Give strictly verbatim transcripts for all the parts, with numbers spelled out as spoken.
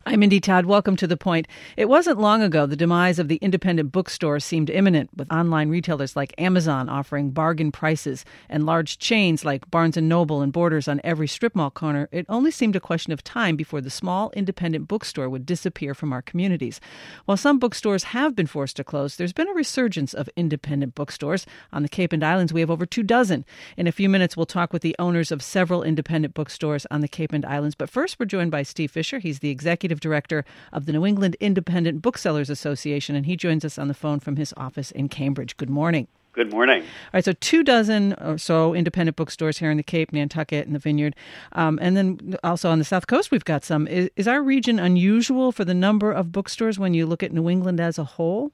I'm Indy Todd. Welcome to The Point. It wasn't long ago the demise of the independent bookstore seemed imminent, with online retailers like Amazon offering bargain prices and large chains like Barnes and Noble and Borders on every strip mall corner. It only seemed a question of time before the small independent bookstore would disappear from our communities. While some bookstores have been forced to close, there's been a resurgence of independent bookstores. On the Cape and Islands, we have over two dozen. In a few minutes, we'll talk with the owners of several independent bookstores on the Cape and Islands. But first, we're joined by Steve Fisher. He's the executive director of the New England Independent Booksellers Association, and he joins us on the phone from his office in Cambridge. Good morning. Good morning. All right, so two dozen or so independent bookstores here in the Cape, Nantucket, and the Vineyard. Um, and then also on the South Coast, we've got some. Is, is our region unusual for the number of bookstores when you look at New England as a whole?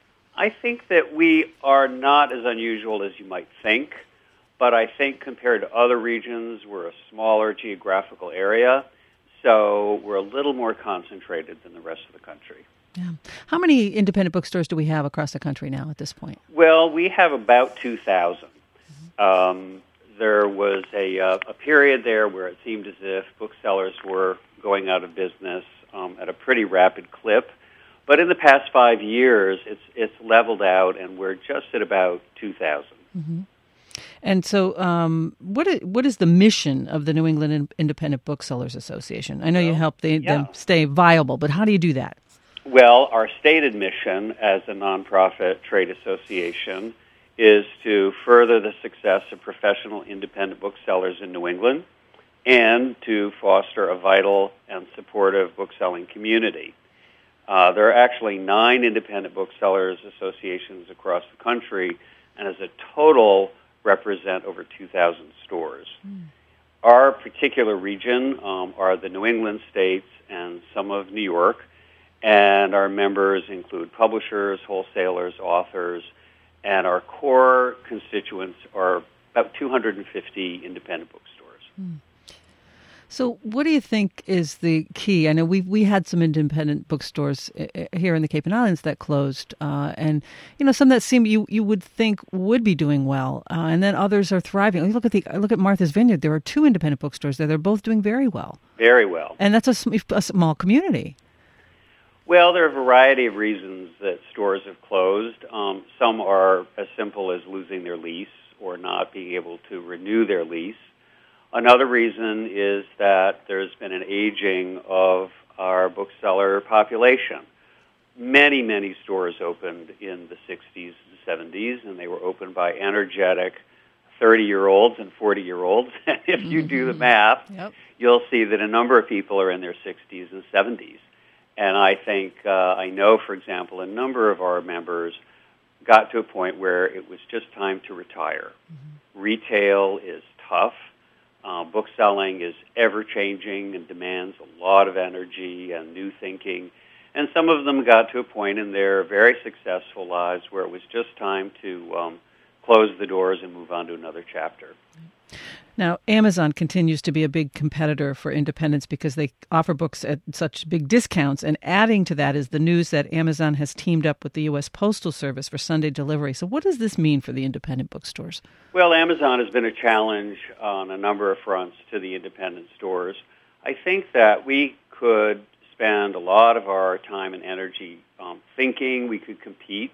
I think that we are not as unusual as you might think, but I think compared to other regions, we're a smaller geographical area. So we're a little more concentrated than the rest of the country. Yeah. How many independent bookstores do we have across the country now at this point? Well, we have about two thousand. Mm-hmm. Um, there was a, uh, a period there where it seemed as if booksellers were going out of business um, at a pretty rapid clip. But in the past five years, it's it's leveled out, and we're just at about two thousand. Mm-hmm. And so um, what, is, what is the mission of the New England Independent Booksellers Association? I know well, you help they, yeah. them stay viable, but how do you do that? Well, our stated mission as a nonprofit trade association is to further the success of professional independent booksellers in New England and to foster a vital and supportive bookselling community. Uh, there are actually nine independent booksellers associations across the country, and as a total represent over two thousand stores. Mm. Our particular region um, are the New England states and some of New York, and our members include publishers, wholesalers, authors, and our core constituents are about two hundred fifty independent bookstores. Mm. So what do you think is the key? I know we we had some independent bookstores here in the Cape and Islands that closed, uh, and you know some that seem you, you would think would be doing well, uh, and then others are thriving. You look at the look at Martha's Vineyard. There are two independent bookstores there. They're both doing very well. Very well, and that's a, a small community. Well, there are a variety of reasons that stores have closed. Um, some are as simple as losing their lease or not being able to renew their lease. Another reason is that there's been an aging of our bookseller population. Many, many stores opened in the sixties and seventies, and they were opened by energetic thirty-year-olds and forty-year-olds. And if mm-hmm. you do the math, yep. you'll see that a number of people are in their sixties and seventies. And I think, uh, I know, for example, a number of our members got to a point where it was just time to retire. Mm-hmm. Retail is tough. Uh, bookselling is ever-changing and demands a lot of energy and new thinking. And some of them got to a point in their very successful lives where it was just time to um, close the doors and move on to another chapter. Now, Amazon continues to be a big competitor for independents because they offer books at such big discounts. And adding to that is the news that Amazon has teamed up with the U S Postal Service for Sunday delivery. So what does this mean for the independent bookstores? Well, Amazon has been a challenge on a number of fronts to the independent stores. I think that we could spend a lot of our time and energy um, thinking we could compete,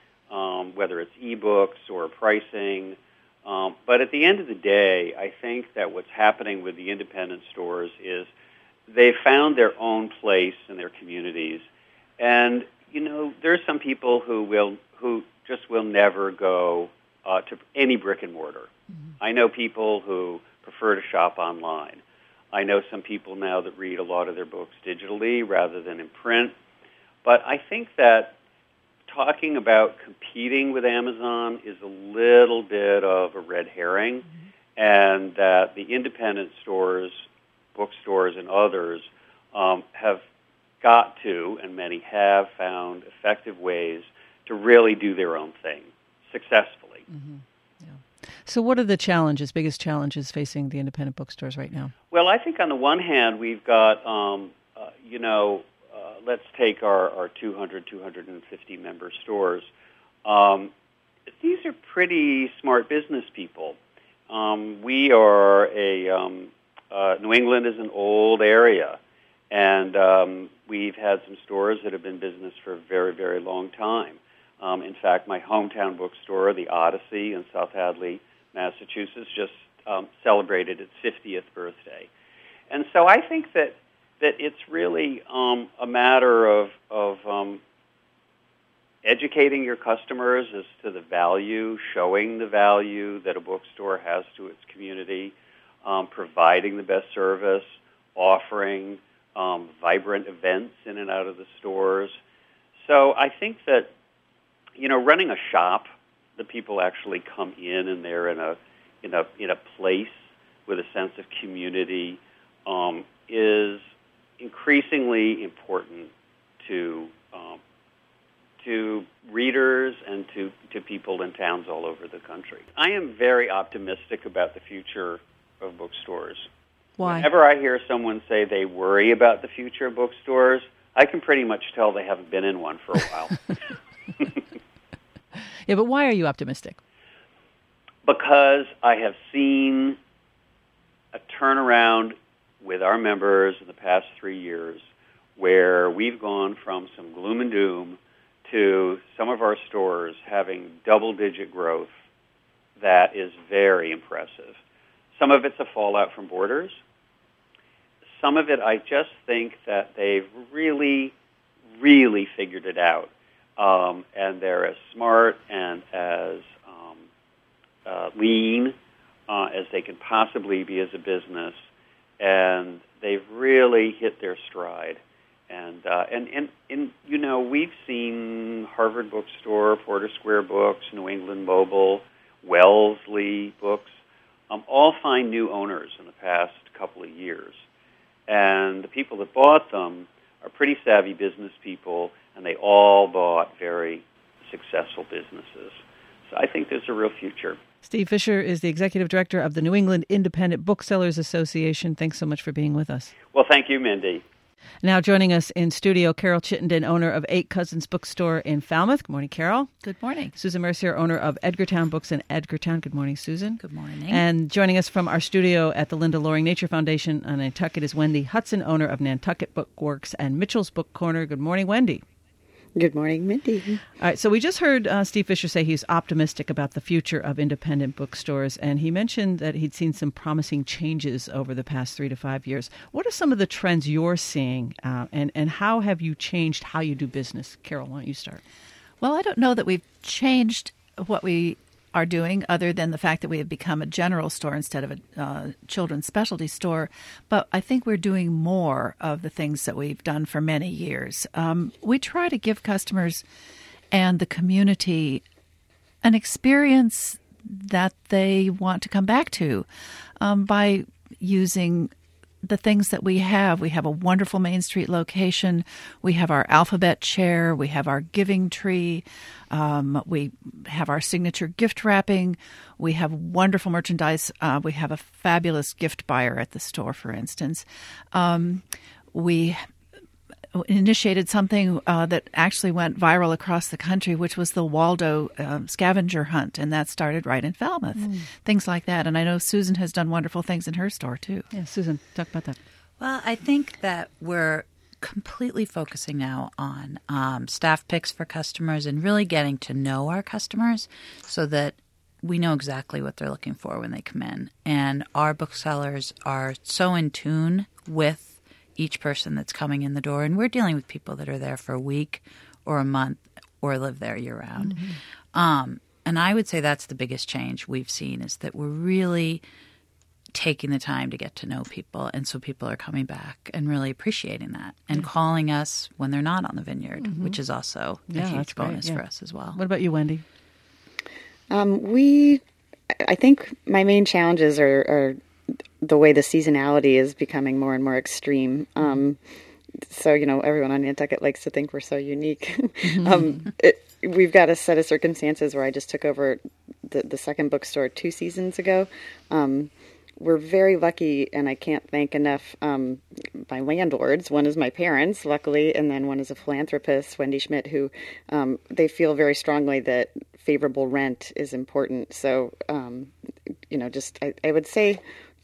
um, whether it's ebooks or pricing. Um, but at the end of the day, I think that what's happening with the independent stores is they've found their own place in their communities. And, you know, there are some people who will who just will never go uh, to any brick and mortar. Mm-hmm. I know people who prefer to shop online. I know some people now that read a lot of their books digitally rather than in print. But I think that talking about competing with Amazon is a little bit of a red herring, mm-hmm. and that the independent stores, bookstores, and others um, have got to, and many have found effective ways to really do their own thing successfully. Mm-hmm. Yeah. So what are the challenges, biggest challenges facing the independent bookstores right now? Well, I think on the one hand, we've got, um, uh, you know, Uh, let's take our, our two hundred, two hundred fifty member stores. Um, these are pretty smart business people. Um, we are a, um, uh, New England is an old area, And um, we've had some stores that have been in business for a very, very long time. Um, in fact, my hometown bookstore, the Odyssey in South Hadley, Massachusetts, just um, celebrated its fiftieth birthday. And so I think that that it's really um, a matter of, of um, educating your customers as to the value, showing the value that a bookstore has to its community, um, providing the best service, offering um, vibrant events in and out of the stores. So I think that, you know, running a shop, the people actually come in and they're in a in a in a place with a sense of community, um, is increasingly important to um, to readers and to, to people in towns all over the country. I am very optimistic about the future of bookstores. Why? Whenever I hear someone say they worry about the future of bookstores, I can pretty much tell they haven't been in one for a while. Yeah, but why are you optimistic? Because I have seen a turnaround with our members in the past three years where we've gone from some gloom and doom to some of our stores having double-digit growth that is very impressive. Some of it's a fallout from Borders. Some of it, I just think that they've really, really figured it out. Um, and they're as smart and as um, uh, lean uh, as they can possibly be as a business. And they've really hit their stride. And, uh, and, and, and, you know, we've seen Harvard Bookstore, Porter Square Books, New England Mobile, Wellesley Books, um, all find new owners in the past couple of years. And the people that bought them are pretty savvy business people, and they all bought very successful businesses. So I think there's a real future. Steve Fisher is the Executive Director of the New England Independent Booksellers Association. Thanks so much for being with us. Well, thank you, Mindy. Now joining us in studio, Carol Chittenden, owner of Eight Cousins Bookstore in Falmouth. Good morning, Carol. Good morning. Susan Mercier, owner of Edgartown Books in Edgartown. Good morning, Susan. Good morning. And joining us from our studio at the Linda Loring Nature Foundation on Nantucket is Wendy Hudson, owner of Nantucket Bookworks and Mitchell's Book Corner. Good morning, Wendy. Good morning, Mindy. All right, so we just heard uh, Steve Fisher say he's optimistic about the future of independent bookstores, and he mentioned that he'd seen some promising changes over the past three to five years. What are some of the trends you're seeing, uh, and, and how have you changed how you do business? Carol, why don't you start? Well, I don't know that we've changed what we are doing other than the fact that we have become a general store instead of a uh, children's specialty store. But I think we're doing more of the things that we've done for many years. Um, we try to give customers and the community an experience that they want to come back to um, by using the things that we have. We have a wonderful Main Street location. We have our alphabet chair. We have our giving tree. Um, we have our signature gift wrapping. We have wonderful merchandise. Uh, we have a fabulous gift buyer at the store, for instance. Um, we initiated something uh, that actually went viral across the country, which was the Waldo um, scavenger hunt, and that started right in Falmouth. Mm. Things like that. And I know Susan has done wonderful things in her store, too. Yeah, Susan, talk about that. Well, I think that we're completely focusing now on um, staff picks for customers and really getting to know our customers so that we know exactly what they're looking for when they come in. And our booksellers are so in tune with each person that's coming in the door, and we're dealing with people that are there for a week or a month or live there year-round. Mm-hmm. Um, and I would say that's the biggest change we've seen is that we're really taking the time to get to know people, and so people are coming back and really appreciating that and yeah. calling us when they're not on the vineyard, mm-hmm. which is also yeah, a huge bonus yeah. for us as well. What about you, Wendy? Um, we, I think my main challenges are, are the way the seasonality is becoming more and more extreme. Um, so, you know, everyone on Nantucket likes to think we're so unique. um, it, we've got a set of circumstances where I just took over the, the second bookstore two seasons ago. Um, we're very lucky, and I can't thank enough um, my landlords. One is my parents, luckily, and then one is a philanthropist, Wendy Schmidt, who um, they feel very strongly that favorable rent is important. So, um, you know, just I, I would say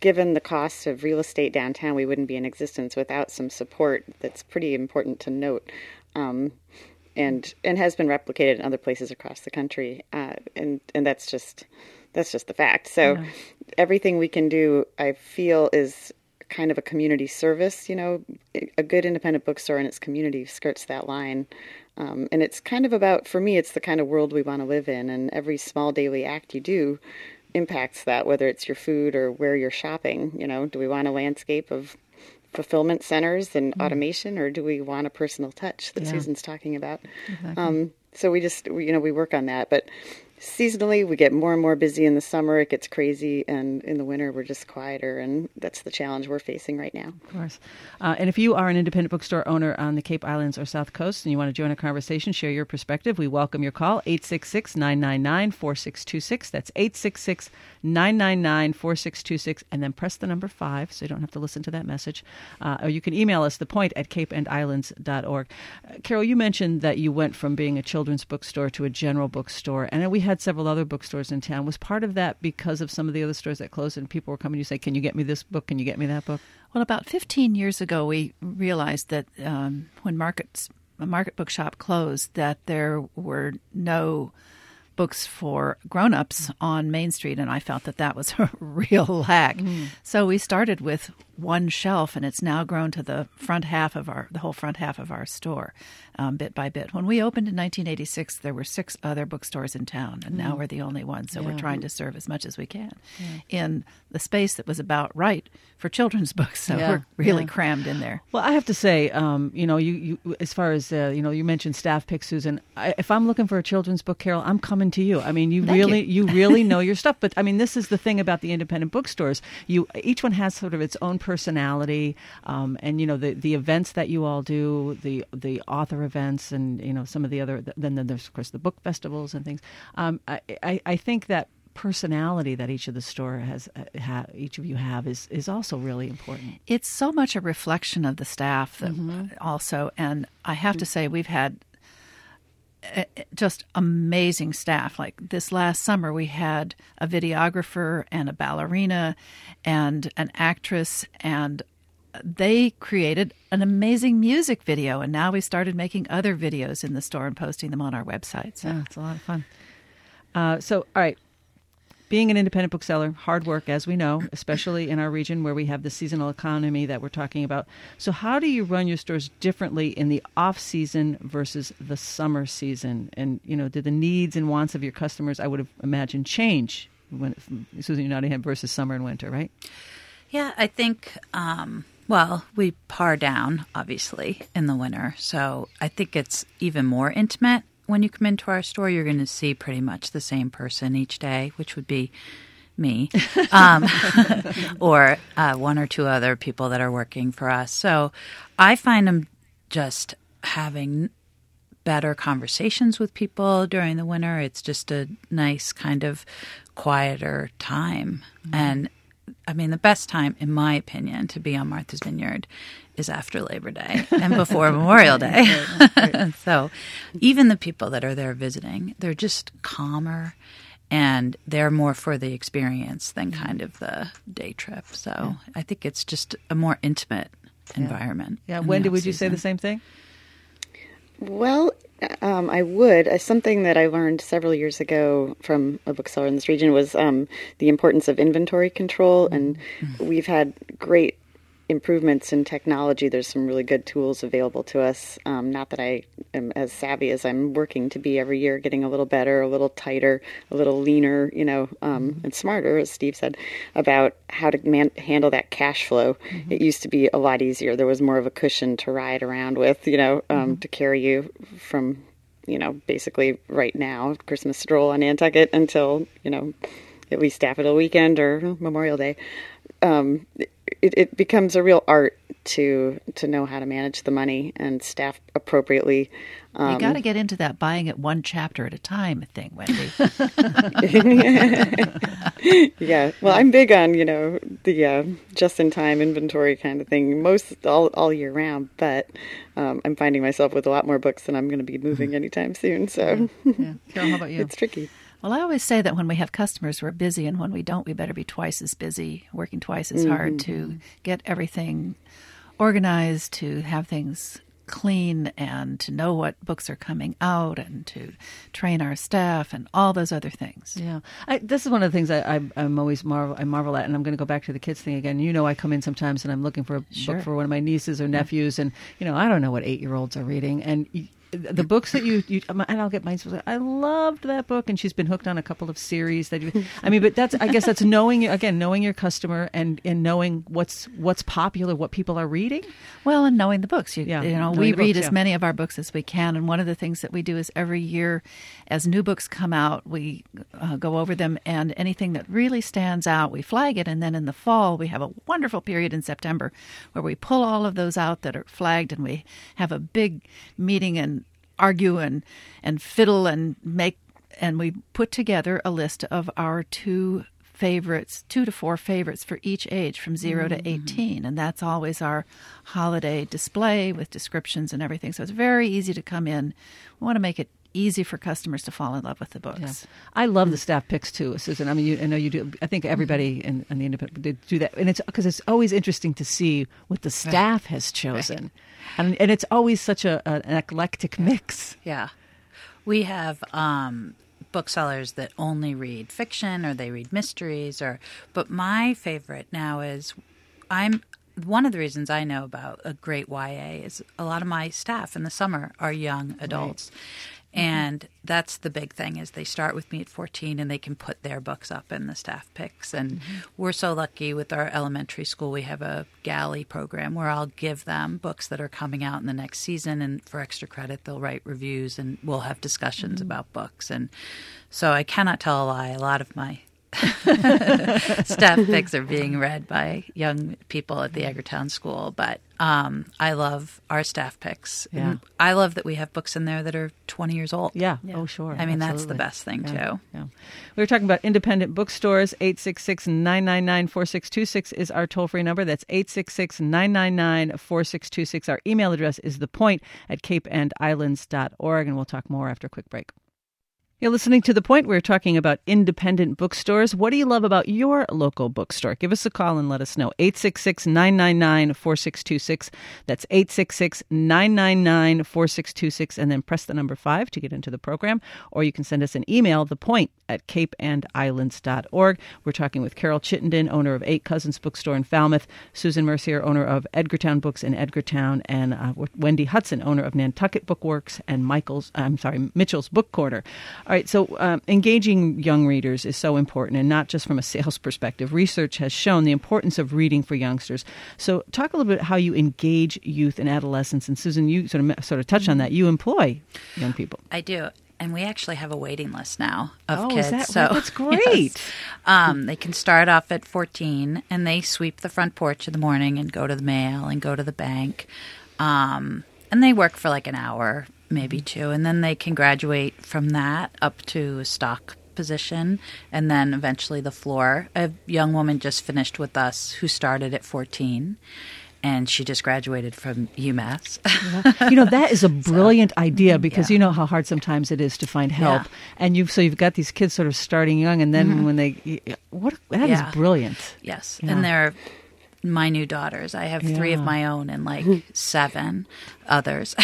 given the cost of real estate downtown, we wouldn't be in existence without some support that's pretty important to note. Um, and and has been replicated in other places across the country. Uh, and, and that's just that's just the fact. So yeah. everything we can do, I feel, is kind of a community service. You know, a good independent bookstore in its community skirts that line. Um, and it's kind of about, for me, it's the kind of world we want to live in. And every small daily act you do impacts that, whether it's your food or where you're shopping. You know, do we want a landscape of fulfillment centers and mm. automation, or do we want a personal touch that yeah. Susan's talking about? Exactly. Um, so we just, we, you know, we work on that. But seasonally, we get more and more busy in the summer. It gets crazy. And in the winter, we're just quieter. And that's the challenge we're facing right now. Of course. Uh, and if you are an independent bookstore owner on the Cape Islands or South Coast and you want to join a conversation, share your perspective, we welcome your call, eight six six, nine nine nine, four six two six. That's eight six six, nine nine nine, four six two six. And then press the number five so you don't have to listen to that message. Uh, or you can email us, thepoint at cape and islands dot org. Uh, Carol, you mentioned that you went from being a children's bookstore to a general bookstore. And we had several other bookstores in town. Was part of that because of some of the other stores that closed and people were coming to you say, can you get me this book? Can you get me that book? Well, about fifteen years ago, we realized that um, when Market's, Market Bookshop closed, that there were no books for grown-ups on Main Street, and I felt that that was a real lack. Mm. So we started with one shelf, and it's now grown to the front half of our, the whole front half of our store, um, bit by bit. When we opened in nineteen eighty-six, there were six other bookstores in town, and mm. now we're the only one. So yeah. we're trying to serve as much as we can yeah. in the space that was about right for children's books. So yeah. we're really yeah. crammed in there. Well, I have to say, um, you know, you, you as far as uh, you know, you mentioned Staff Picks, Susan. I, if I'm looking for a children's book, Carol, I'm coming to you. I mean, you Thank really, you. you really know your stuff. But I mean, this is the thing about the independent bookstores. You each one has sort of its own personality, um, and you know the the events that you all do, the the author events, and you know some of the other. Then there's of course the book festivals and things. Um, I, I I think that personality that each of the store has, uh, ha, each of you have, is is also really important. It's so much a reflection of the staff that mm-hmm. also, and I have to say we've had just amazing staff. Like this last summer, we had a videographer and a ballerina and an actress, and they created an amazing music video. And now we started making other videos in the store and posting them on our website. So yeah, it's a lot of fun. Uh, so, all right. Being an independent bookseller, hard work, as we know, especially in our region where we have the seasonal economy that we're talking about. So how do you run your stores differently in the off-season versus the summer season? And, you know, do the needs and wants of your customers, I would have imagined, change when Susan, you're Nottingham versus summer and winter, right? Yeah, I think, um, well, we par down, obviously, in the winter. So I think it's even more intimate. When you come into our store, you're going to see pretty much the same person each day, which would be me, um, or uh, one or two other people that are working for us. So I find them just having better conversations with people during the winter. It's just a nice kind of quieter time. Mm-hmm. And I mean, the best time, in my opinion, to be on Martha's Vineyard is after Labor Day and before Memorial Day. Right, right. So even the people that are there visiting, they're just calmer and they're more for the experience than kind of the day trip. So yeah. I think it's just a more intimate environment. Yeah. yeah. Wendy, would you say the same thing? Well, um, I would. Uh, something that I learned several years ago from a bookseller in this region was um, the importance of inventory control. And mm-hmm. we've had great improvements in technology. There's some really good tools available to us. Um, not that I am as savvy as I'm working to be every year, getting a little better, a little tighter, a little leaner, you know, um, mm-hmm. and smarter, as Steve said, about how to man- handle that cash flow. Mm-hmm. It used to be a lot easier. There was more of a cushion to ride around with, you know, um, mm-hmm. to carry you from, you know, basically right now, Christmas stroll on Nantucket until, you know, at least Daffodil Weekend or Memorial Day. Um, it, it becomes a real art to to know how to manage the money and staff appropriately. Um, you got to get into that buying it one chapter at a time thing, Wendy. Yeah, well, I'm big on, you know, the uh, just-in-time inventory kind of thing most all, all year round, but um, I'm finding myself with a lot more books than I'm going to be moving anytime soon. So yeah. Yeah. Carol, how about you? It's tricky. Well, I always say that when we have customers, we're busy, and when we don't, we better be twice as busy, working twice as Mm-hmm. hard to get everything organized, to have things clean, and to know what books are coming out, and to train our staff, and all those other things. Yeah, I, this is one of the things I, I, I'm always marvel, I marvel at, and I'm going to go back to the kids thing again. You know, I come in sometimes and I'm looking for a Sure. book for one of my nieces or nephews, and you know, I don't know what eight-year-olds are reading, and y- the books that you, you and I'll get mine. I loved that book, and she's been hooked on a couple of series that you. I mean, but that's I guess that's knowing again knowing your customer and and knowing what's what's popular, what people are reading. Well, and knowing the books. You, Yeah, you know, knowing we the read books, as yeah. many of our books as we can, and one of the things that we do is every year, as new books come out, we uh, go over them, and anything that really stands out, we flag it, and then in the fall, we have a wonderful period in September where we pull all of those out that are flagged, and we have a big meeting and argue and and fiddle and make, and we put together a list of our two favorites, two to four favorites for each age from zero Mm-hmm. to eighteen. And that's always our holiday display with descriptions and everything. So it's very easy to come in. We want to make it easy for customers to fall in love with the books. Yeah. I love the staff picks too, Susan. I mean, you, I know you do. I think everybody in, in the independent did do that, and it's because it's always interesting to see what the staff has chosen, and and it's always such a, a an eclectic mix. Yeah. We have um, booksellers that only read fiction or they read mysteries, or but my favorite now is I'm one of the reasons I know about a great Y A is a lot of my staff in the summer are young adults. Right. And that's the big thing is they start with me at fourteen and they can put their books up in the staff picks. And mm-hmm. we're so lucky with our elementary school. We have a galley program where I'll give them books that are coming out in the next season. And for extra credit, they'll write reviews and we'll have discussions mm-hmm. about books. And so I cannot tell a lie. A lot of my staff picks are being read by young people at the Edgartown School, but um, I love our staff picks. Yeah. And I love that we have books in there that are twenty years old. Yeah. yeah. Oh, sure. I mean, Absolutely. that's the best thing, yeah. too. Yeah. We were talking about independent bookstores. eight six six, nine nine nine, four six two six is our toll-free number. That's eight six six, nine nine nine, four six two six. Our email address is thepoint at cape and islands dot org, and we'll talk more after a quick break. You're listening to The Point. We're talking about independent bookstores. What do you love about your local bookstore? Give us a call and let us know. eight six six, nine nine nine, four six two six. That's eight six six, nine nine nine, four six two six. And then press the number five to get into the program. Or you can send us an email, thepoint at cape and islands dot org. We're talking with Carol Chittenden, owner of Eight Cousins Bookstore in Falmouth, Susan Mercier, owner of Edgartown Books in Edgartown, and uh, Wendy Hudson, owner of Nantucket Bookworks and Michael's, I'm sorry, Mitchell's Book Quarter. All right, so um, engaging young readers is so important, and not just from a sales perspective. Research has shown the importance of reading for youngsters. So talk a little bit how you engage youth and adolescents. And Susan, you sort of sort of touched on that. You employ young people. I do. And we actually have a waiting list now of oh, kids. Is that, so right? That's great. Yes. Um, they can start off at fourteen, and they sweep the front porch in the morning and go to the mail and go to the bank. Um, and they work for like an hour, maybe two, and then they can graduate from that up to a stock position, and then eventually the floor. A young woman just finished with us who started at fourteen. And she just graduated from UMass. You know, that is a brilliant so, idea because yeah. you know how hard sometimes it is to find help. Yeah. And you've so you've got these kids sort of starting young, and then mm-hmm. when they, what that yeah. is brilliant. Yes, yeah. and they're my new daughters. I have three yeah. of my own and like seven others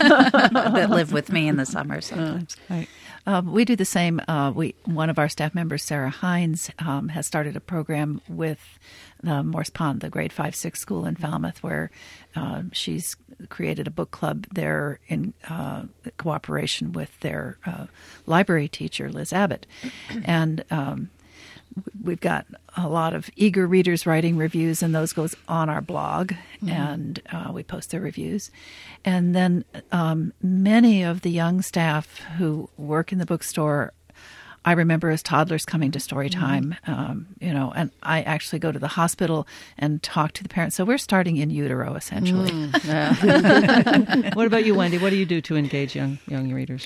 that live with me in the summer sometimes. Uh, right. Um, we do the same. Uh, we one of our staff members, Sarah Hines, um, has started a program with the Morse Pond, the grade five six school in Falmouth, where uh, she's created a book club there in uh, cooperation with their uh, library teacher, Liz Abbott, and um, we've got a lot of eager readers writing reviews, and those goes on our blog, mm-hmm. and uh, we post their reviews. And then um, many of the young staff who work in the bookstore, I remember as toddlers coming to story time, mm-hmm. um, you know, and I actually go to the hospital and talk to the parents. So we're starting in utero, essentially. Mm, yeah. What about you, Wendy? What do you do to engage young young readers?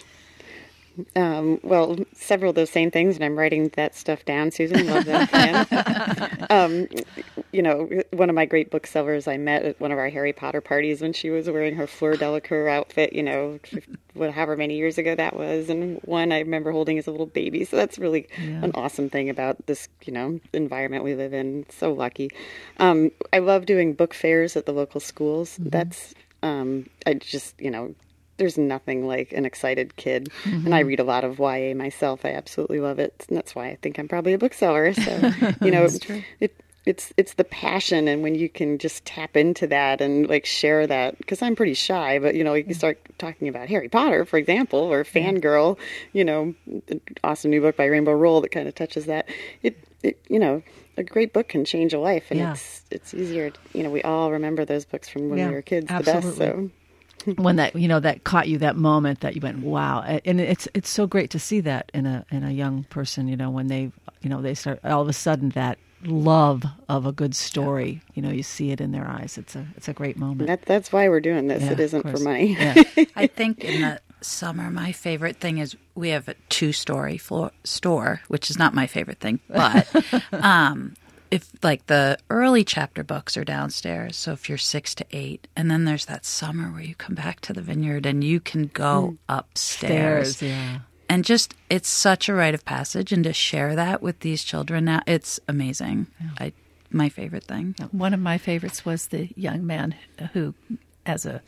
Um, well, several of those same things, and I'm writing that stuff down, Susan. Love that plan. um, you know, one of my great booksellers I met at one of our Harry Potter parties when she was wearing her Fleur Delacour outfit, you know, what, however many years ago that was, and one I remember holding as a little baby. So that's really yeah. an awesome thing about this, you know, environment we live in. So lucky. Um, I love doing book fairs at the local schools. Mm-hmm. That's, um, I just, you know, there's nothing like an excited kid. Mm-hmm. And I read a lot of Y A myself. I absolutely love it. And that's why I think I'm probably a bookseller. So, you know, it, it's it's the passion. And when you can just tap into that and like share that, because I'm pretty shy, but, you know, you can start talking about Harry Potter, for example, or Fangirl, you know, an awesome new book by Rainbow Rowell that kind of touches that. It, it you know, a great book can change a life. And yeah. it's it's easier. You know, we all remember those books from when yeah, we were kids absolutely. the best. So. When that, you know, that caught you, that moment that you went, wow. And it's it's so great to see that in a in a young person, you know, when they, you know, they start, all of a sudden that love of a good story, you know, you see it in their eyes. It's a it's a great moment. That, that's why we're doing this. Yeah, it isn't for money. Yeah. I think in the summer, my favorite thing is we have a two-story floor store, which is not my favorite thing, but um if like the early chapter books are downstairs, so if you're six to eight, and then there's that summer where you come back to the vineyard and you can go mm. upstairs. Stairs, yeah. And just, it's such a rite of passage, and to share that with these children now, it's amazing. Yeah. I, my favorite thing. One of my favorites was the young man who, as a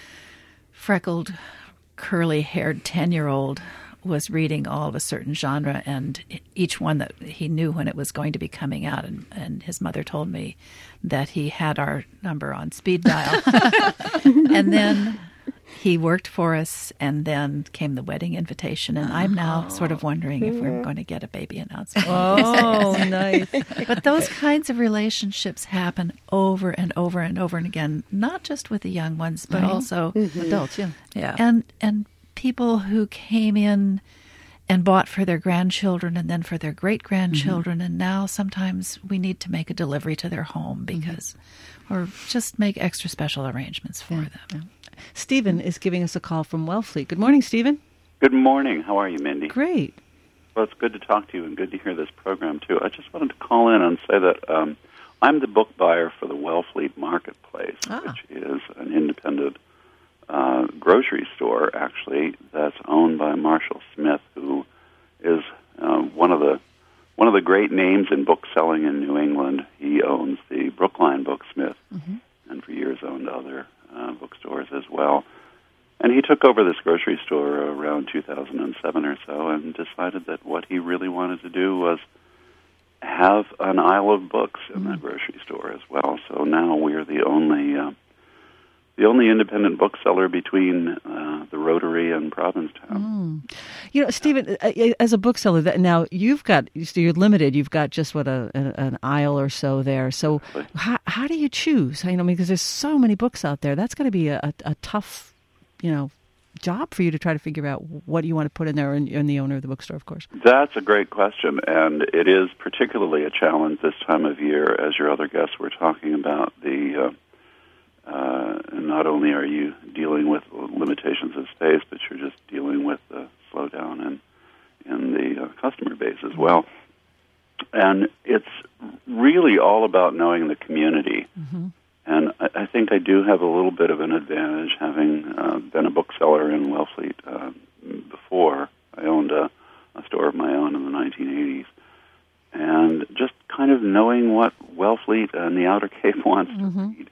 freckled, curly-haired ten-year-old, was reading all of a certain genre, and each one that he knew when it was going to be coming out. And, and his mother told me that he had our number on speed dial. And then he worked for us, and then came the wedding invitation. And I'm now sort of wondering if we're going to get a baby announcement. Oh, nice. But those kinds of relationships happen over and over and over and again, not just with the young ones, but right. also mm-hmm. adults. Yeah, yeah, and and. people who came in and bought for their grandchildren and then for their great-grandchildren, mm-hmm. and now sometimes we need to make a delivery to their home because, mm-hmm. or just make extra special arrangements for yeah, them. Yeah. Stephen is giving us a call from Wellfleet. Good morning, Stephen. Good morning. How are you, Mindy? Great. Well, it's good to talk to you and good to hear this program, too. I just wanted to call in and say that um, I'm the book buyer for the Wellfleet Marketplace, ah. which is an independent Uh, grocery store, actually, that's owned by Marshall Smith, who is uh, one of the one of the great names in book selling in New England. He owns the Brookline Booksmith, mm-hmm. and for years owned other uh, bookstores as well. And he took over this grocery store around two thousand seven or so, and decided that what he really wanted to do was have an aisle of books in mm-hmm. the grocery store as well. So now we're the only Uh, The only independent bookseller between uh, the Rotary and Provincetown. Mm. You know, Stephen, as a bookseller, that now you've got, you're limited. You've got just what a, a an aisle or so there. So how how do you choose? You know, because there's so many books out there. That's got to be a, a, a tough, you know, job for you to try to figure out what you want to put in there, and, and the owner of the bookstore, of course. That's a great question, and it is particularly a challenge this time of year, as your other guests were talking about. The uh, Uh, and not only are you dealing with limitations of space, but you're just dealing with the slowdown in, in the uh, customer base as well. And it's really all about knowing the community. Mm-hmm. And I, I think I do have a little bit of an advantage, having uh, been a bookseller in Wellfleet uh, before. I owned a, a store of my own in the nineteen eighties. And just kind of knowing what Wellfleet and the Outer Cape wants mm-hmm. to read.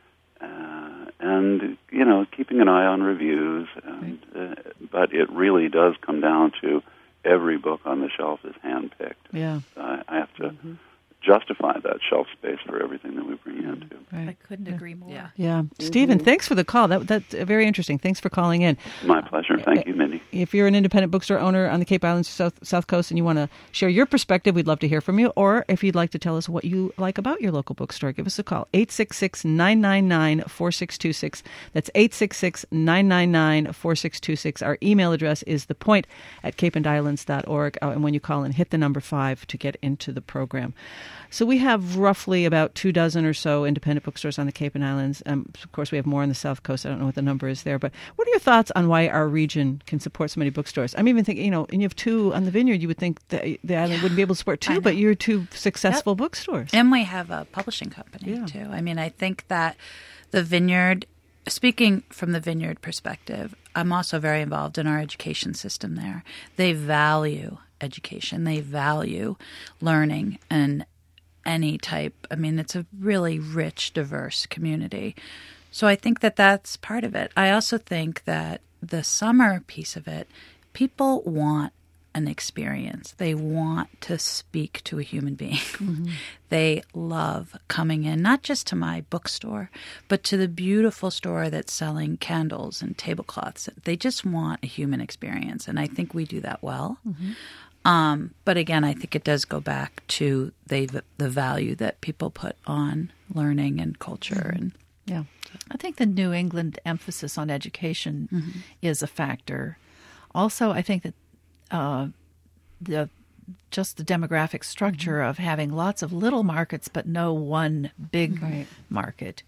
Uh, and, you know, keeping an eye on reviews. And, uh, but it really does come down to every book on the shelf is handpicked. Yeah. Uh, I have to mm-hmm. justify that shelf space for everything that we bring in, too. Right. I couldn't yeah. agree more. Yeah. yeah. Mm-hmm. Stephen, thanks for the call. That, that's very interesting. Thanks for calling in. My pleasure. Thank you, Mindy. If you're an independent bookstore owner on the Cape Islands South, South Coast and you want to share your perspective, we'd love to hear from you. Or if you'd like to tell us what you like about your local bookstore, give us a call. eight six six, nine nine nine, four six two six. That's eight six six, nine nine nine, four six two six. Our email address is thepoint at cape and islands dot org. Oh, and when you call in, hit the number five to get into the program. So we have roughly about two dozen or so independent bookstores on the Cape and Islands. Um, of course, we have more on the South Coast. I don't know what the number is there. But what are your thoughts on why our region can support so many bookstores? I'm even thinking, you know, and you have two on the vineyard. You would think that the island yeah, wouldn't be able to support two, but you're two successful yep. bookstores. And we have a publishing company, yeah. too. I mean, I think that the vineyard speaking from the Vineyard perspective, I'm also very involved in our education system there. They value education. They value learning and any type. I mean, it's a really rich, diverse community. So I think that that's part of it. I also think that the summer piece of it, people want an experience. They want to speak to a human being. Mm-hmm. They love coming in, not just to my bookstore, but to the beautiful store that's selling candles and tablecloths. They just want a human experience, and I think we do that well. Mm-hmm. Um, but again, I think it does go back to they, the value that people put on learning and culture. Mm-hmm. And yeah, I think the New England emphasis on education mm-hmm. is a factor. Also, I think that uh, the just the demographic structure mm-hmm. of having lots of little markets but no one big right. market.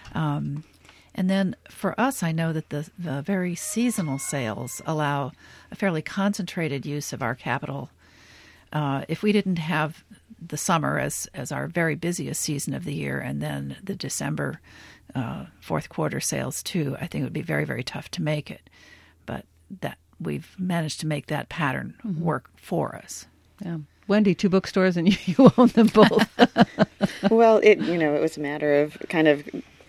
Um, and then for us, I know that the, the very seasonal sales allow a fairly concentrated use of our capital. Uh, if we didn't have the summer as, as our very busiest season of the year and then the December uh, fourth quarter sales too, I think it would be very, very tough to make it. But that we've managed to make that pattern mm-hmm. work for us. Yeah. Wendy, two bookstores and you, you own them both. Well, it you know, it was a matter of kind of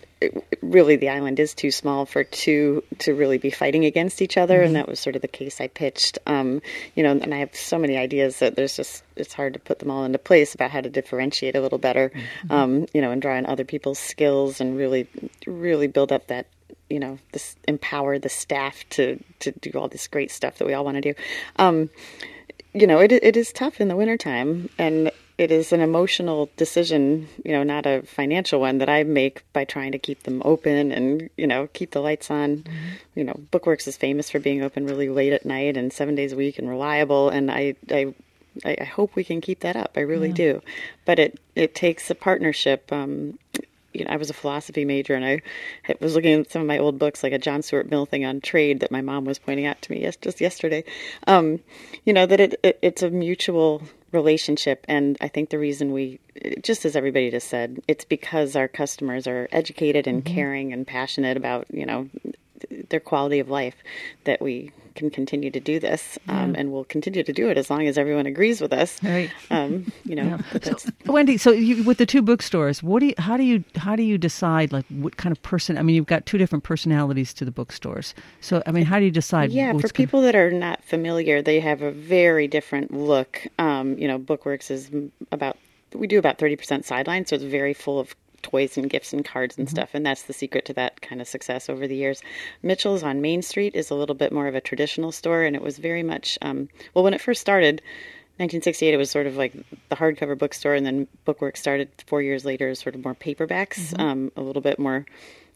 really the island is too small for two to really be fighting against each other, mm-hmm. and that was sort of the case I pitched. Um, you know, and I have so many ideas that there's just it's hard to put them all into place about how to differentiate a little better. Mm-hmm. Um, you know, and draw on other people's skills and really, really build up that. You know, this empower the staff to to do all this great stuff that we all want to do. Um, you know, it it is tough in the wintertime, and it is an emotional decision, you know, not a financial one that I make by trying to keep them open and, you know, keep the lights on. Mm-hmm. You know, Bookworks is famous for being open really late at night and seven days a week and reliable. And I, I, I hope we can keep that up. I really yeah. do. But it, it takes a partnership. Um, you know, I was a philosophy major, and I was looking at some of my old books, like a John Stuart Mill thing on trade that my mom was pointing out to me yes, just yesterday. Um, you know, that it, it it's a mutual relationship, and I think the reason we, just as everybody just said, it's because our customers are educated and mm-hmm. caring and passionate about, you know, their quality of life that we can continue to do this, um, yeah. and we'll continue to do it as long as everyone agrees with us. Right. Um, you know, yeah. so, Wendy. So you, with the two bookstores, what do you, how do you how do you decide like what kind of person? I mean, you've got two different personalities to the bookstores. So I mean, how do you decide? Yeah, for people gonna... that are not familiar, they have a very different look. Um, you know, Bookworks is about we do about thirty percent sideline, so it's very full of toys and gifts and cards and mm-hmm. stuff, and that's the secret to that kind of success over the years. Mitchell's on Main Street is a little bit more of a traditional store, and it was very much, um, well, when it first started, nineteen sixty-eight, it was sort of like the hardcover bookstore, and then Bookworks started four years later as sort of more paperbacks, mm-hmm. um, a little bit more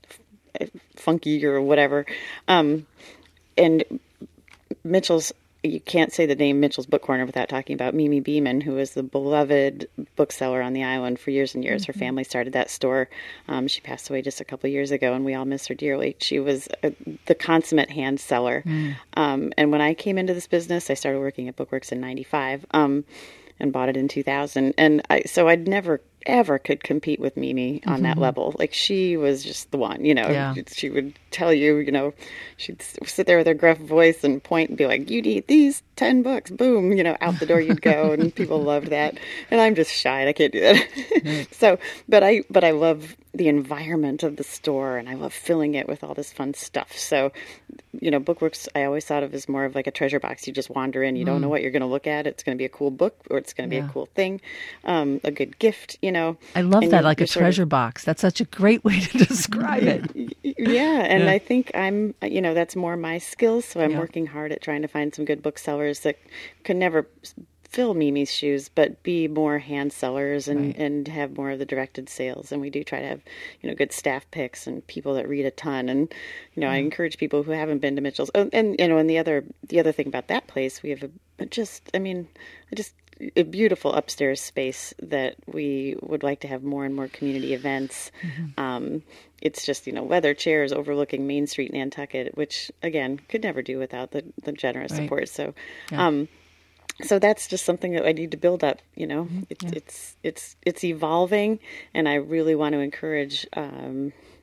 f- funky or whatever. Um, and Mitchell's, you can't say the name Mitchell's Book Corner without talking about Mimi Beeman, who was the beloved bookseller on the island for years and years. Mm-hmm. Her family started that store. Um, she passed away just a couple of years ago, and we all miss her dearly. She was a, the consummate hand seller. Mm. Um, and when I came into this business, I started working at Bookworks in ninety-five um, and bought it in two thousand. And I, so I'd never ever could compete with Mimi on mm-hmm. that level. Like, she was just the one, you know. Yeah. She would tell you, you know, she'd sit there with her gruff voice and point and be like, you need these ten books, boom, you know, out the door you'd go, and people loved that. And I'm just shy, and I can't do that. Mm-hmm. So, but I, but I love the environment of the store, and I love filling it with all this fun stuff. So, you know, Bookworks, I always thought of as more of like a treasure box. You just wander in, you mm. don't know what you're going to look at. It's going to be a cool book, or it's going to be yeah. a cool thing, um, a good gift, you know. I love and that, like a treasure of, box. That's such a great way to describe it. Yeah, and yeah. I think I'm, you know, that's more my skills, so I'm yeah. working hard at trying to find some good booksellers that could never fill Mimi's shoes, but be more hand sellers and, right. and have more of the directed sales. And we do try to have, you know, good staff picks and people that read a ton. And, you know, mm. I encourage people who haven't been to Mitchell's. Oh, and, you know, and the other, the other thing about that place, we have a, just, I mean, just a beautiful upstairs space that we would like to have more and more community events. Mm-hmm. Um, it's just, you know, leather chairs overlooking Main Street in Nantucket, which, again, could never do without the, the generous right. support. So, yeah. um, So that's just something that I need to build up. You know, it, yeah. it's it's it's evolving, and I really want to encourage um,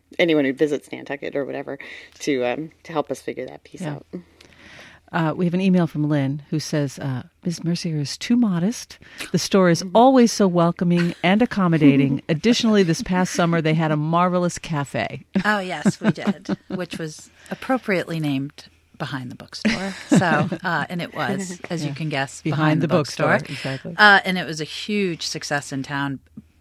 anyone who visits Nantucket or whatever to um, to help us figure that piece Yeah. out. Uh, we have an email from Lynn who says, uh, Miz Mercier is too modest. The store is always so welcoming and accommodating. Additionally, this past summer, they had a marvelous cafe. Oh, yes, we did, which was appropriately named Behind the Bookstore. So, uh, and it was, as Yeah. you can guess, Behind Behind, the the, Bookstore. Bookstore, exactly. Uh, and it was a huge success in town,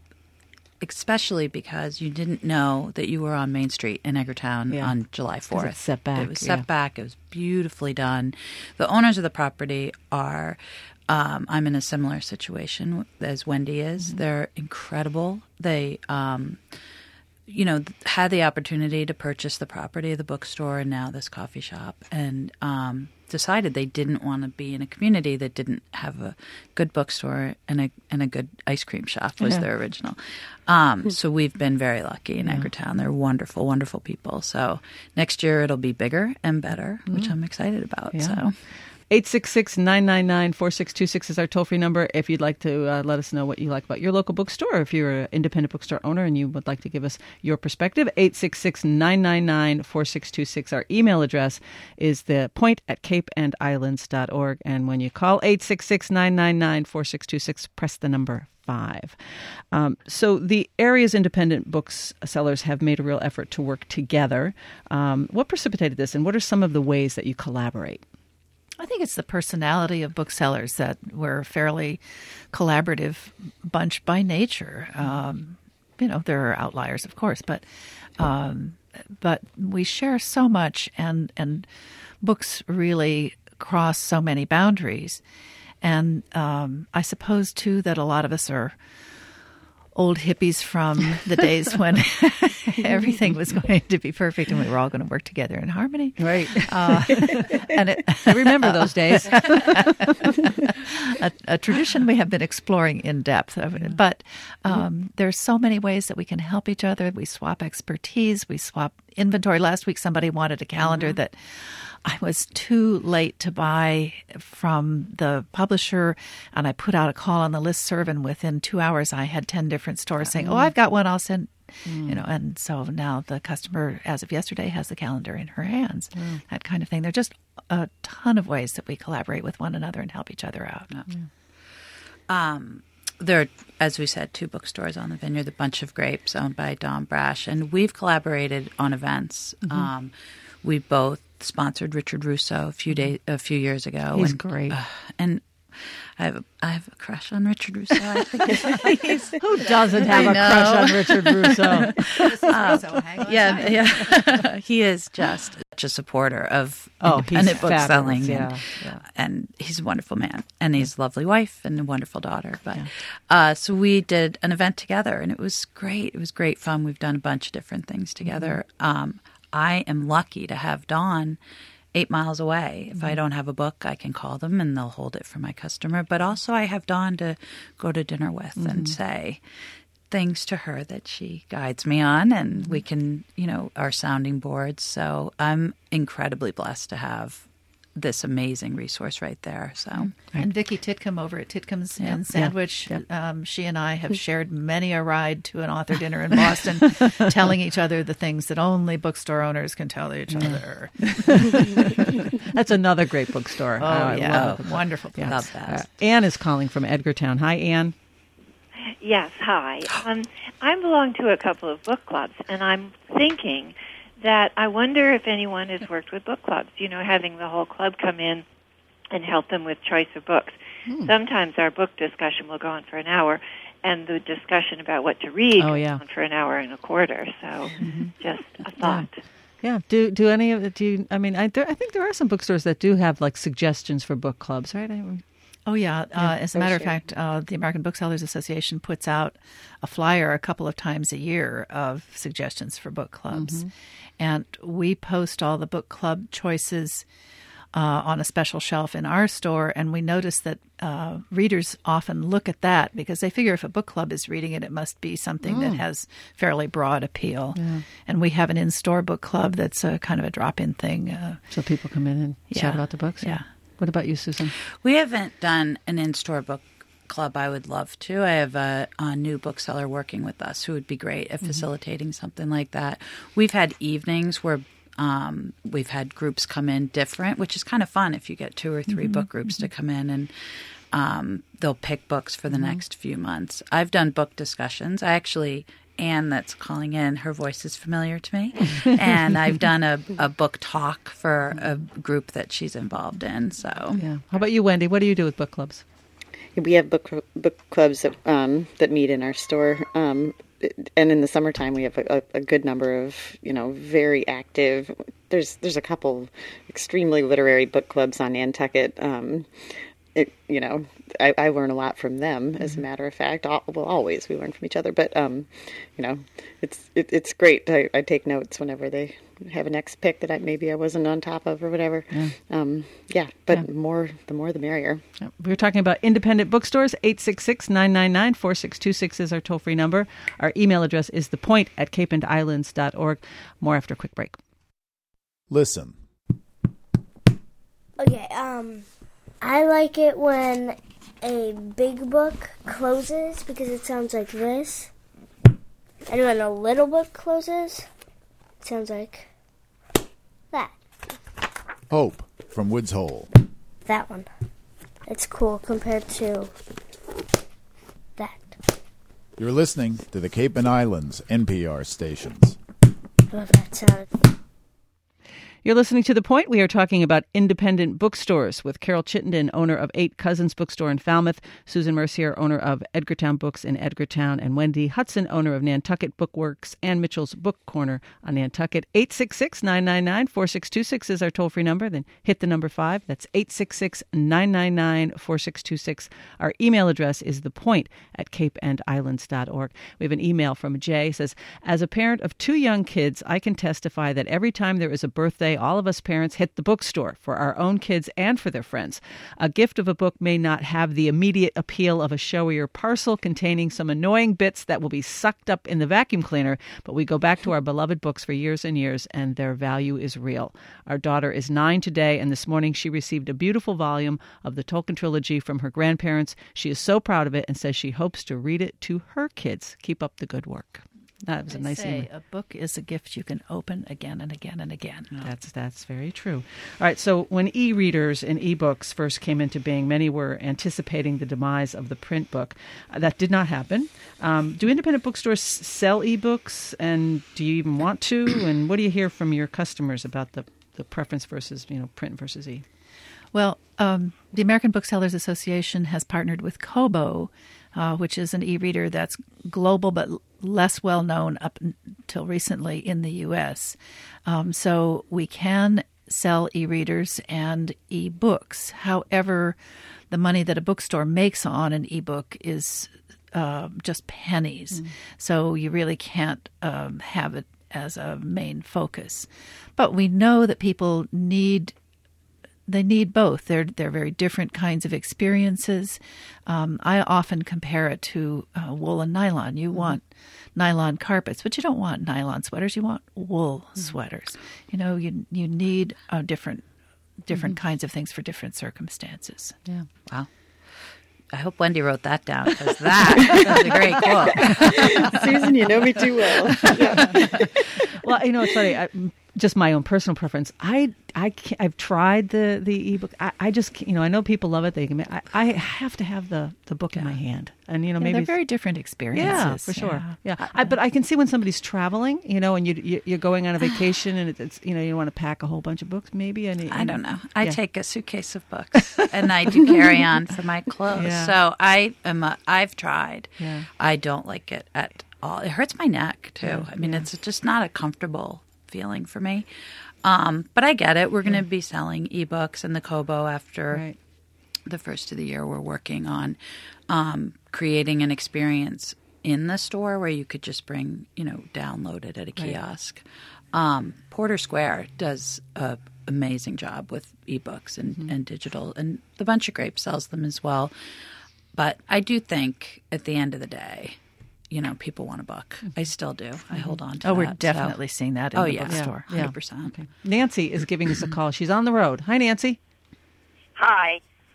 especially because you didn't know that you were on Main Street in Edgartown Yeah. on July fourth. it's set back, It was yeah. set back. It was beautifully done. The owners of the property are, um, I'm in a similar situation as Wendy is. Mm-hmm. They're incredible. They, um, you know, had the opportunity to purchase the property of the bookstore and now this coffee shop, and um, decided they didn't want to be in a community that didn't have a good bookstore and a and a good ice cream shop was Yeah. their original. Um, so we've been very lucky in Edgartown. They're wonderful, wonderful people. So next year it'll be bigger and better, which I'm excited about. Yeah. So. eight six six, nine nine nine, four six two six is our toll-free number if you'd like to uh, let us know what you like about your local bookstore. If you're an independent bookstore owner and you would like to give us your perspective, eight six six, nine nine nine, four six two six. Our email address is the point at cape and islands dot org. And when you call eight six six, nine nine nine, four six two six, press the number five. Um, so the area's independent booksellers have made a real effort to work together. Um, what precipitated this, and what are some of the ways that you collaborate? I think it's the personality of booksellers that we're a fairly collaborative bunch by nature. Um, you know, there are outliers, of course, but um, but we share so much, and and books really cross so many boundaries. And um, I suppose too that a lot of us are old hippies from the days when everything was going to be perfect and we were all going to work together in harmony. Right. Uh, and it, I remember those days. a, a tradition we have been exploring in depth. But um, there's so many ways that we can help each other. We swap expertise. We swap inventory. Last week, somebody wanted a calendar mm-hmm. that I was too late to buy from the publisher, and I put out a call on the listserv, and within two hours, I had ten different stores saying, "Oh, I've got one. I'll send." Mm. You know, and so now the customer, as of yesterday, has the calendar in her hands. Mm. That kind of thing. There are just a ton of ways that we collaborate with one another and help each other out. Yeah. Um, there are, as we said, two bookstores on the Vineyard, the Bunch of Grapes, owned by Don Brash, and we've collaborated on events. Mm-hmm. Um, we both sponsored Richard Russo a few days, a few years ago. He's and, great, uh, and I have a, I have a crush on Richard Russo. I think he's, who doesn't have I a know. crush on Richard Russo? Uh, yeah, yeah. He is just such a supporter of oh, independent book fabulous. selling, yeah, and, yeah. and he's a wonderful man, and he's a lovely wife and a wonderful daughter. But Yeah. uh, so we did an event together, and it was great. It was great fun. We've done a bunch of different things together. Mm-hmm. Um, I am lucky to have Dawn eight miles away. If mm-hmm. I don't have a book, I can call them and they'll hold it for my customer. But also I have Dawn to go to dinner with mm-hmm. and say things to her that she guides me on, and mm-hmm. we can, you know, our sounding boards. So I'm incredibly blessed to have this amazing resource right there. So, right. And Vicki Titcomb over at Titcomb's yep. and Sandwich, yep. Yep. Um, she and I have shared many a ride to an author dinner in Boston, telling each other the things that only bookstore owners can tell each other. That's another great bookstore. Oh, uh, yeah. love it. Wonderful place. Love that. Uh, Anne is calling from Edgartown. Hi, Anne. Yes, hi. Um, I belong to a couple of book clubs, and I'm thinking that I wonder if anyone has worked with book clubs, you know, having the whole club come in and help them with choice of books. Hmm. Sometimes our book discussion will go on for an hour, and the discussion about what to read oh, goes yeah. on for an hour and a quarter. So mm-hmm. just a thought. Yeah. Yeah. Do do any of it? Do you, I mean, I there, I think there are some bookstores that do have like suggestions for book clubs, right? I, Oh, yeah. yeah uh, as a matter sure. of fact, uh, the American Booksellers Association puts out a flyer a couple of times a year of suggestions for book clubs. Mm-hmm. And we post all the book club choices uh, on a special shelf in our store. And we notice that uh, readers often look at that because they figure if a book club is reading it, it must be something mm. that has fairly broad appeal. Yeah. And we have an in-store book club that's a kind of a drop-in thing. Uh, so people come in and yeah. chat about the books? Yeah. What about you, Susan? We haven't done an in-store book club, I would love to. I have a, a new bookseller working with us who would be great at facilitating mm-hmm. something like that. We've had evenings where um, we've had groups come in different, which is kind of fun if you get two or three mm-hmm. book groups mm-hmm. to come in and um, they'll pick books for the mm-hmm. next few months. I've done book discussions. I actually... Anne that's calling in, her voice is familiar to me. And I've done a, a book talk for a group that she's involved in. So, yeah. How about you, Wendy? What do you do with book clubs? We have book book clubs that, um, that meet in our store. Um, and in the summertime, we have a, a good number of, you know, very active. There's there's a couple extremely literary book clubs on Nantucket. Um, It, you know, I, I learn a lot from them, as a matter of fact. All, well, always we learn from each other. But, um, you know, it's it, it's great. I, I take notes whenever they have a next pick that I, maybe I wasn't on top of or whatever. Yeah, um, yeah but yeah. more the more the merrier. We were talking about independent bookstores. eight six six, nine nine nine, four six two six is our toll-free number. Our email address is thepoint at cape and islands dot org. More after a quick break. Listen. Okay, um... I like it when a big book closes because it sounds like this. And when a little book closes, it sounds like that. Hope from Woods Hole. That one. It's cool compared to that. You're listening to the Cape and Islands N P R stations. I love that sound. You're listening to The Point. We are talking about independent bookstores with Carol Chittenden, owner of Eight Cousins Bookstore in Falmouth, Susan Mercier, owner of Edgartown Books in Edgartown, and Wendy Hudson, owner of Nantucket Bookworks and Mitchell's Book Corner on Nantucket. eight six six, nine nine nine, four six two six is our toll-free number. Then hit the number five. That's eight six six, nine nine nine, four six two six. Our email address is thepoint at cape and islands dot org. We have an email from Jay. It says, as a parent of two young kids, I can testify that every time there is a birthday, all of us parents hit the bookstore for our own kids and for their friends. A gift of a book may not have the immediate appeal of a showier parcel containing some annoying bits that will be sucked up in the vacuum cleaner, but we go back to our beloved books for years and years, and their value is real. Our daughter is nine today, and this morning she received a beautiful volume of the Tolkien trilogy from her grandparents. She is so proud of it and says she hopes to read it to her kids. Keep up the good work. That was a nice say, email. A book is a gift you can open again and again and again. That's that's very true. All right, so when e-readers and e-books first came into being, many were anticipating the demise of the print book. Uh, that did not happen. Um, do independent bookstores sell e-books, and do you even want to? And what do you hear from your customers about the, the preference versus, you know, print versus e? Well, um, the American Booksellers Association has partnered with Kobo, uh, which is an e-reader that's global but less well known up until recently in the U S. Um, so we can sell e-readers and e-books. However, the money that a bookstore makes on an e-book is uh, just pennies. Mm. So you really can't um, have it as a main focus. But we know that people need They need both. They're they're very different kinds of experiences. Um, I often compare it to uh, wool and nylon. You mm-hmm. want nylon carpets, but you don't want nylon sweaters. You want wool mm-hmm. sweaters. You know, you you need uh, different different mm-hmm. kinds of things for different circumstances. Yeah. Wow. I hope Wendy wrote that down, because that was a great quote. Susan, you know me too well. Yeah. Well, you know, it's funny. I, just my own personal preference. I I can't, I've tried the the ebook. I, I just can't, you know, I know people love it. They can. I, I have to have the, the book yeah. in my hand, and you know, yeah, maybe they're very different experiences. Yeah, for sure. Yeah, yeah. I, but I can see when somebody's traveling, you know, and you, you you're going on a vacation, and it's, you know, you want to pack a whole bunch of books, maybe. And, and I don't know. I yeah. take a suitcase of books, and I do carry on for my clothes. Yeah. So I am. A, I've tried. Yeah. I don't like it at all. It hurts my neck too. Yeah. I mean, yeah. it's just not a comfortable feeling for me. Um, but I get it. We're going to yeah. be selling ebooks in the Kobo after right. the first of the year. We're working on um, creating an experience in the store where you could just bring, you know, download it at a kiosk. Right. Um, Porter Square does an amazing job with ebooks and, mm-hmm. and digital, and the Bunch of Grapes sells them as well. But I do think at the end of the day, you know, people want a book. I still do. I hold on to oh, that. we're definitely so. seeing that in oh, the yeah. bookstore. one hundred percent. Okay. Nancy is giving us a call. She's on the road. Hi, Nancy. Hi.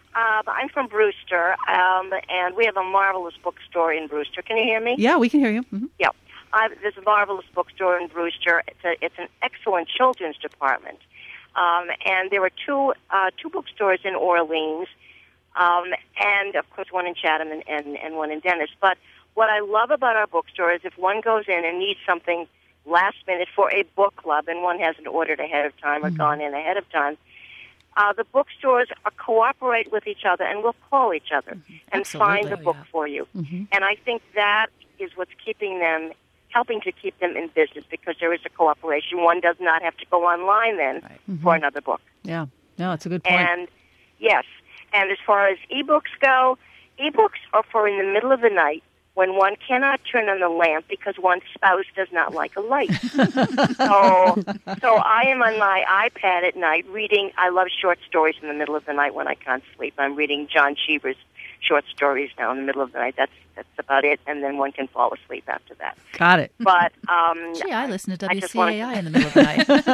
Um, I'm from Brewster, um, and we have a marvelous bookstore in Brewster. Can you hear me? Yeah, we can hear you. Mm-hmm. Yeah. Uh, there's a marvelous bookstore in Brewster. It's, a, it's an excellent children's department. Um, and there are two uh, two bookstores in Orleans, um, and, of course, one in Chatham and, and, and one in Dennis. But what I love about our bookstore is if one goes in and needs something last minute for a book club, and one hasn't ordered ahead of time or mm-hmm. gone in ahead of time, uh, the bookstores are, cooperate with each other and will call each other mm-hmm. and Absolutely. find the book yeah. for you. Mm-hmm. And I think that is what's keeping them, helping to keep them in business, because there is a cooperation. One does not have to go online then right. mm-hmm. for another book. Yeah, no, it's a good point. And, yes, and as far as e-books go, e-books are for in the middle of the night, when one cannot turn on the lamp because one's spouse does not like a light. so, so I am on my iPad at night reading. I love short stories in the middle of the night when I can't sleep. I'm reading John Cheever's short stories now in the middle of the night. That's that's about it, and then one can fall asleep after that. Got it. But um, gee, I listen to W I C A I to, in the middle of the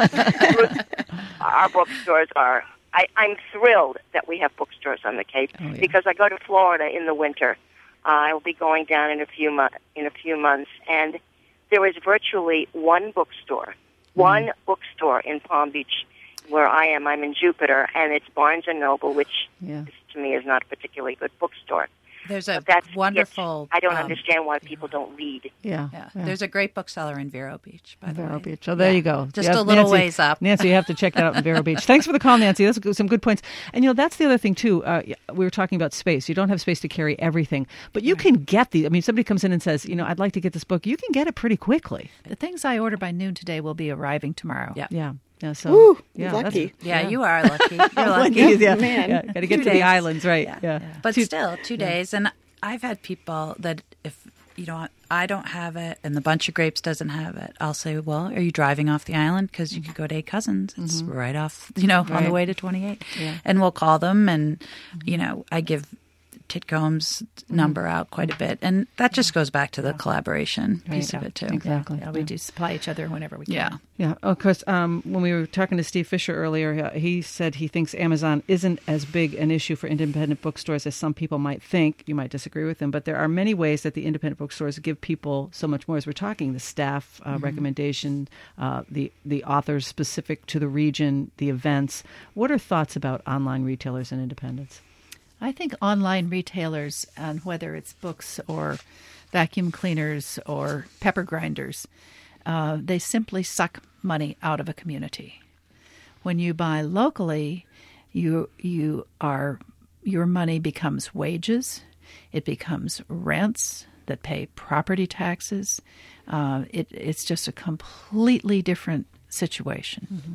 night. Our bookstores are. I, I'm thrilled that we have bookstores on the Cape oh, yeah. because I go to Florida in the winter. Uh, I will be going down in a few mo- in a few months, and there is virtually one bookstore, mm-hmm. one bookstore in Palm Beach, where I am. I'm in Jupiter, and it's Barnes and Noble, which yeah. is, to me is not a particularly good bookstore. There's a that's wonderful. It. I don't um, understand why people don't read. Yeah. yeah, yeah. There's a great bookseller in Vero Beach. By the Vero way. Beach. Oh, there yeah. you go. Just have, a little Nancy, ways up. Nancy, you have to check that out in Vero Beach. Thanks for the call, Nancy. That's some good points. And you know, that's the other thing too. Uh, we were talking about space. You don't have space to carry everything, but you right. can get these. I mean, somebody comes in and says, you know, I'd like to get this book. You can get it pretty quickly. The things I order by noon today will be arriving tomorrow. Yeah. Yeah. Yeah, so Woo, yeah, lucky. Yeah, yeah, you are lucky. You're lucky. yeah, man. Yeah, got to get Two to days. the islands, right? Yeah, Yeah. yeah. But two, still, two yeah. days. And I've had people that if you know I don't have it and the Bunch of Grapes doesn't have it, I'll say, well, are you driving off the island? Because you could go to Eight Cousins. It's mm-hmm. right off, you know, right. on the way to twenty-eight. Yeah. And we'll call them, and you know, I give Titcomb's number mm-hmm. out quite a bit, and that just goes back to the collaboration right. piece yeah. of it too. Exactly. Yeah, we do supply each other whenever we can. Yeah, yeah. Of course, um, when we were talking to Steve Fisher earlier, he said he thinks Amazon isn't as big an issue for independent bookstores as some people might think. You might disagree with him, but there are many ways that the independent bookstores give people so much more. As we're talking, the staff uh, mm-hmm. recommendation, uh, the the authors specific to the region, the events. What are thoughts about online retailers and independents? I think online retailers, and whether it's books or vacuum cleaners or pepper grinders, uh, they simply suck money out of a community. When you buy locally, you you are your money becomes wages, it becomes rents that pay property taxes. Uh, it, it's just a completely different situation. Mm-hmm.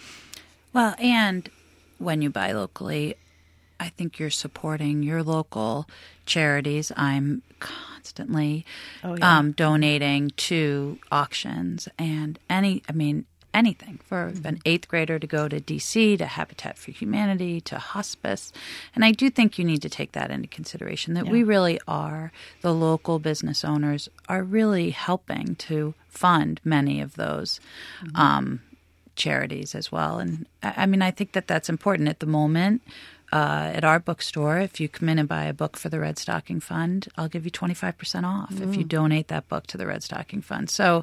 Well, and when you buy locally, I think you're supporting your local charities. I'm constantly oh, yeah. um, donating to auctions and any, I mean, anything for mm-hmm. an eighth grader to go to D C, to Habitat for Humanity, to hospice. And I do think you need to take that into consideration, that yeah. we really are, the local business owners are really helping to fund many of those mm-hmm. um, charities as well. And I, I mean, I think that that's important at the moment. Uh, at our bookstore, if you come in and buy a book for the Red Stocking Fund, I'll give you twenty-five percent off mm. if you donate that book to the Red Stocking Fund. So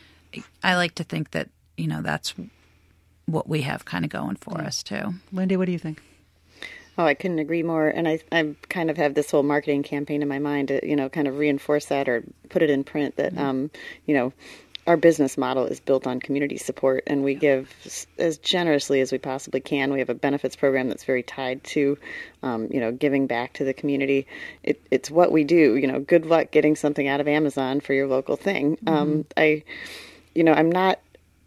I like to think that, you know, that's what we have kind of going for yeah. us, too. Lindy, what do you think? Oh, I couldn't agree more. And I, I kind of have this whole marketing campaign in my mind to, you know, kind of reinforce that or put it in print that, mm. um, you know, our business model is built on community support, and we give as generously as we possibly can. We have a benefits program that's very tied to, um, you know, giving back to the community. It, it's what we do. You know, good luck getting something out of Amazon for your local thing. Mm-hmm. Um, I, you know, I'm not.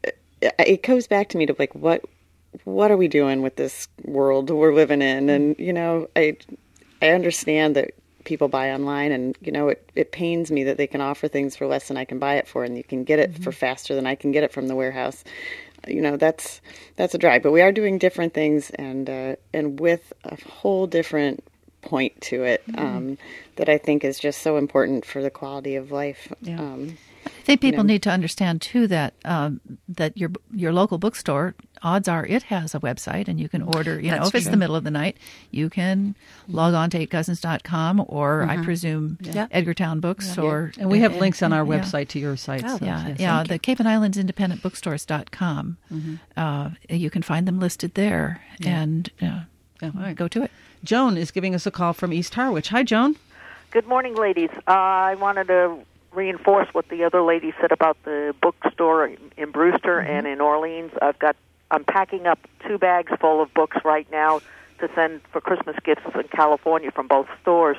It goes back to me to like what, what are we doing with this world we're living in? And you know, I, I understand that people buy online, and you know it, it pains me that they can offer things for less than I can buy it for, and you can get it mm-hmm. for faster than I can get it from the warehouse. You know, that's that's a drag, but we are doing different things, and uh, and with a whole different point to it mm-hmm. um, that I think is just so important for the quality of life. Yeah. Um, I think people you know. need to understand too that um, that your your local bookstore, odds are it has a website, and you can order. You know, That's if it's true. the middle of the night, you can log on to eight cousins dot com or I presume Yeah. Edgartown Books Yeah. or And we have uh, links on our yeah. website to your site. Oh, so, yeah, yes, yeah. thank The you. Cape and Islands Independent Bookstores dot com. Mm-hmm. Uh, you can find them listed there, and uh, Yeah, all right. go to it. Joan is giving us a call from East Harwich. Hi, Joan. Good morning, ladies. Uh, I wanted to reinforce what the other lady said about the bookstore in, in Brewster and in Orleans. I've got I'm packing up two bags full of books right now to send for Christmas gifts in California from both stores.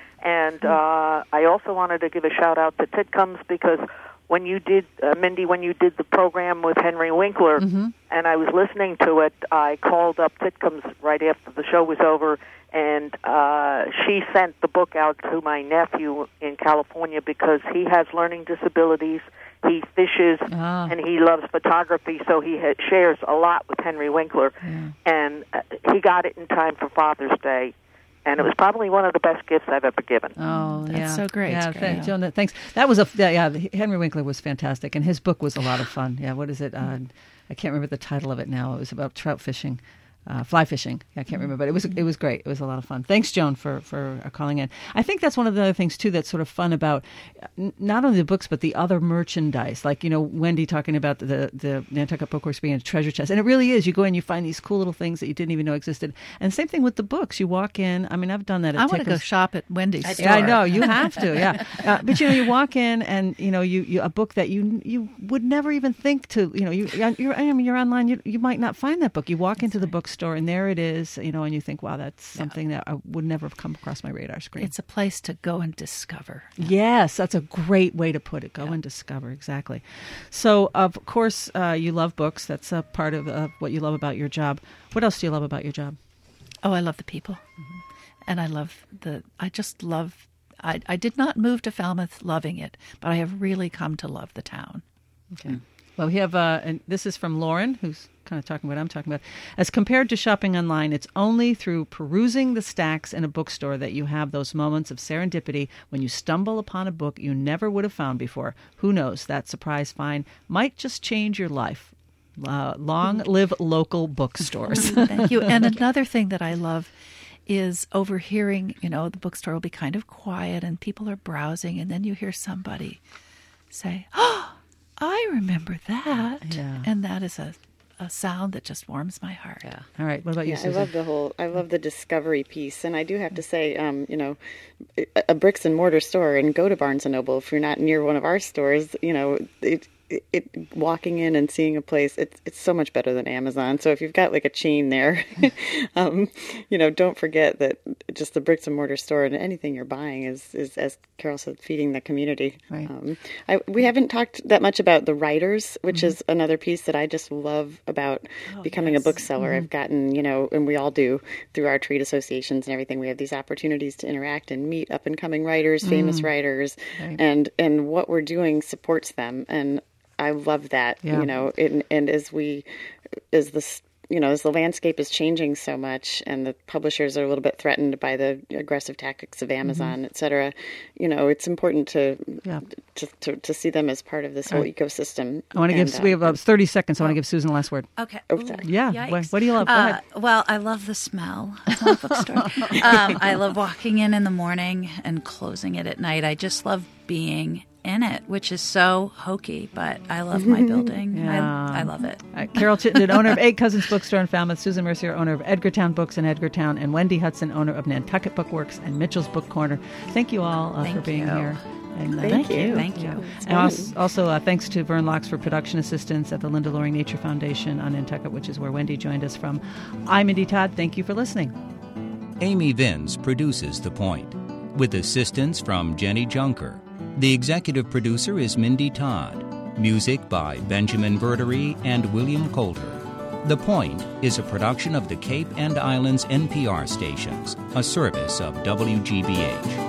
And uh, I also wanted to give a shout out to Titcombs because when you did, uh, Mindy, when you did the program with Henry Winkler, Mm-hmm. and I was listening to it, I called up Titcombs right after the show was over, and uh, she sent the book out to my nephew in California because he has learning disabilities. He fishes Ah. and he loves photography, so he ha- shares a lot with Henry Winkler. Yeah. And uh, he got it in time for Father's Day, and it was probably one of the best gifts I've ever given. Oh, That's yeah. so great. Yeah, It's great. thank- Joan, that- thanks. That was a yeah. yeah, Henry Winkler was fantastic, and his book was a lot of fun. Yeah, what is it? Uh, I can't remember the title of it now. It was about trout fishing. Uh, fly fishing. I can't remember, but it was it was great. It was a lot of fun. Thanks, Joan, for for uh, calling in. I think that's one of the other things too that's sort of fun about uh, n- not only the books but the other merchandise. Like you know, Wendy talking about the the Nantucket Bookworks being a treasure chest, and it really is. You go in, you find these cool little things that you didn't even know existed. And same thing with the books. You walk in. I mean, I've done that. At I want to go Tickles. shop at Wendy's store. Yeah, I know you have to. Yeah, uh, but you know, you walk in and you know, you, you a book that you you would never even think to. You know, you you're, I mean, you're online. You you might not find that book. You walk into the bookstore and there it is. You know, and you think, wow, that's something that I would never have come across my radar screen. It's a place to go and discover. Yes, that's a great way to put it. Go and discover, exactly. So, of course, uh, you love books. That's a part of uh, what you love about your job. What else do you love about your job? Oh, I love the people. And I love the, I just love, I, I did not move to Falmouth loving it, but I have really come to love the town. Okay. Well, we have, uh, and this is from Lauren, who's kind of talking what I'm talking about. As compared to shopping online, it's only through perusing the stacks in a bookstore that you have those moments of serendipity when you stumble upon a book you never would have found before. Who knows? That surprise find might just change your life. Uh, long live local bookstores. Thank you. And another thing that I love is overhearing, you know, the bookstore will be kind of quiet and people are browsing, and then you hear somebody say, oh, I remember that. Yeah. And that is a, a sound that just warms my heart. Yeah. All right. What about you, Yeah, I Susan? love the whole. I love the discovery piece, and I do have to say, um, you know, a, a bricks and mortar store, and go to Barnes and Noble if you're not near one of our stores. You know, it, it, it walking in and seeing a place, it's it's so much better than Amazon. So if you've got like a chain there, um, you know, don't forget that just the bricks and mortar store and anything you're buying is is as Carol said, feeding the community. Right. Um, I, we haven't talked that much about the writers, which mm-hmm. is another piece that I just love about oh, becoming yes. a bookseller. Mm-hmm. I've gotten, you know, and we all do through our trade associations and everything. We have these opportunities to interact and meet up and coming writers, mm-hmm. famous writers, right. and and what we're doing supports them. And I love that, yeah. you know, and, and as we, as this, you know, as the landscape is changing so much and the publishers are a little bit threatened by the aggressive tactics of Amazon, mm-hmm. et cetera, you know, it's important to, yeah. to, to to see them as part of this whole right. ecosystem. I want to give, and, we have uh, thirty seconds. I want to oh. give Susan the last word. Okay. Oh, sorry. Yeah. What, what do you love? Go uh, ahead. Well, I love the smell of my bookstore. um, I love walking in in the morning and closing it at night. I just love being in it, which is so hokey, but I love my building. Yeah. I, I love it. Uh, Carol Chittenden, owner of Eight Cousins Bookstore in Falmouth, Susan Mercier, owner of Edgartown Books in Edgartown, and Wendy Hudson, owner of Nantucket Bookworks and Mitchell's Book Corner. Thank you all uh, Thank for being you. here. And, uh, Thank you. Thank you. Yeah. And also, also uh, thanks to Vern Locks for production assistance at the Linda Loring Nature Foundation on Nantucket, which is where Wendy joined us from. I'm Mindy Todd. Thank you for listening. Amy Vince produces The Point, with assistance from Jenny Junker. The executive producer is Mindy Todd. Music by Benjamin Verdery and William Coulter. The Point is a production of the Cape and Islands N P R stations, a service of W G B H.